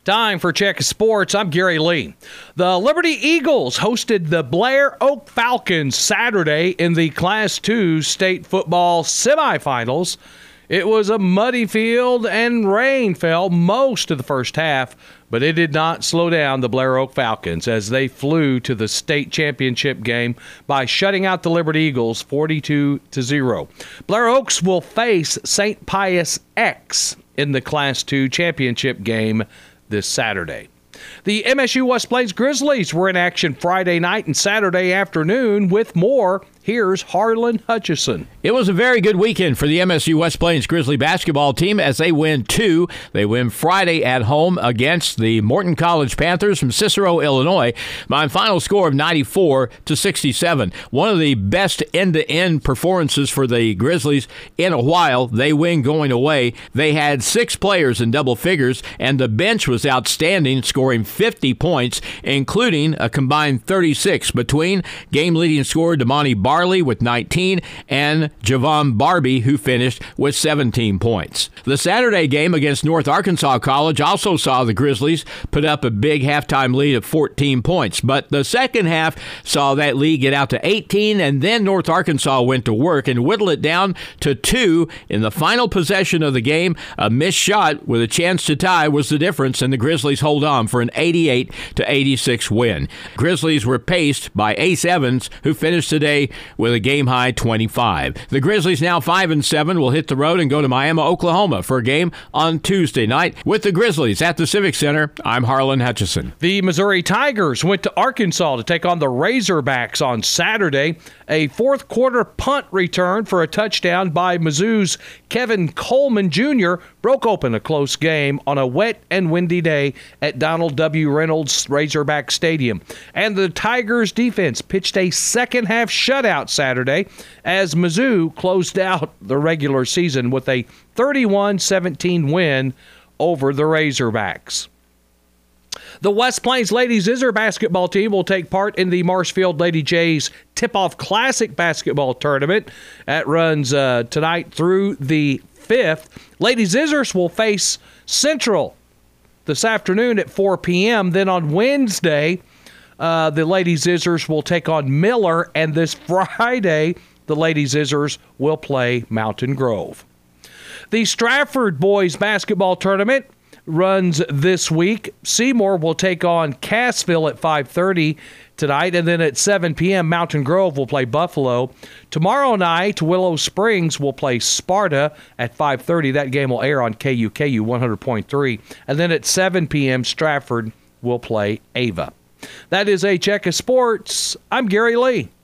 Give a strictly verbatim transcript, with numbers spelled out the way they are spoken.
Time for Check of Sports. I'm Gary Lee. The Liberty Eagles hosted the Blair Oak Falcons Saturday in the Class two state football semifinals. It was a muddy field and rain fell most of the first half, but it did not slow down the Blair Oak Falcons as they flew to the state championship game by shutting out the Liberty Eagles forty-two to zero. Blair Oaks will face Saint Pius X in the Class two championship game this Saturday. The M S U West Plains Grizzlies were in action Friday night and Saturday afternoon with more. Here's Harlan Hutchison. It was a very good weekend for the M S U West Plains Grizzly basketball team as they win two. They win Friday at home against the Morton College Panthers from Cicero, Illinois, by a final score of ninety-four to sixty-seven. One of the best end-to-end performances for the Grizzlies in a while. They win going away. They had six players in double figures, and the bench was outstanding, scoring fifty points, including a combined thirty-six between game-leading scorer Damani Barr with nineteen, and Javon Barbie, who finished with seventeen points. The Saturday game against North Arkansas College also saw the Grizzlies put up a big halftime lead of fourteen points, but the second half saw that lead get out to eighteen, and then North Arkansas went to work and whittled it down to two in the final possession of the game. A missed shot with a chance to tie was the difference, and the Grizzlies hold on for an eighty-eight to eighty-six win. Grizzlies were paced by Ace Evans, who finished today with a game-high twenty-five. The Grizzlies, now five and seven, will hit the road and go to Miami, Oklahoma for a game on Tuesday night. With the Grizzlies at the Civic Center, I'm Harlan Hutchison. The Missouri Tigers went to Arkansas to take on the Razorbacks on Saturday. A fourth-quarter punt return for a touchdown by Mizzou's Kevin Coleman Junior broke open a close game on a wet and windy day at Donald W. Reynolds Razorback Stadium. And the Tigers' defense pitched a second-half shutout Saturday as Mizzou closed out the regular season with a thirty-one seventeen win over the Razorbacks. The West Plains Ladies Iser basketball team will take part in the Marshfield Lady Jays Tip-Off Classic basketball tournament. That runs uh, tonight through the fifth. Ladies Isers will face Central this afternoon at four p.m. Then on Wednesday, uh, the Ladies Isers will take on Miller, and this Friday, the Ladies Isers will play Mountain Grove. The Stratford boys basketball tournament runs this week. Seymour will take on Cassville at five thirty tonight, and then at seven p.m. Mountain Grove will play Buffalo. Tomorrow night, Willow Springs will play Sparta at five thirty. That game will air on K U K U one hundred point three. And then at seven p.m., Stratford will play Ava. That is a Check of Sports. I'm Gary Lee.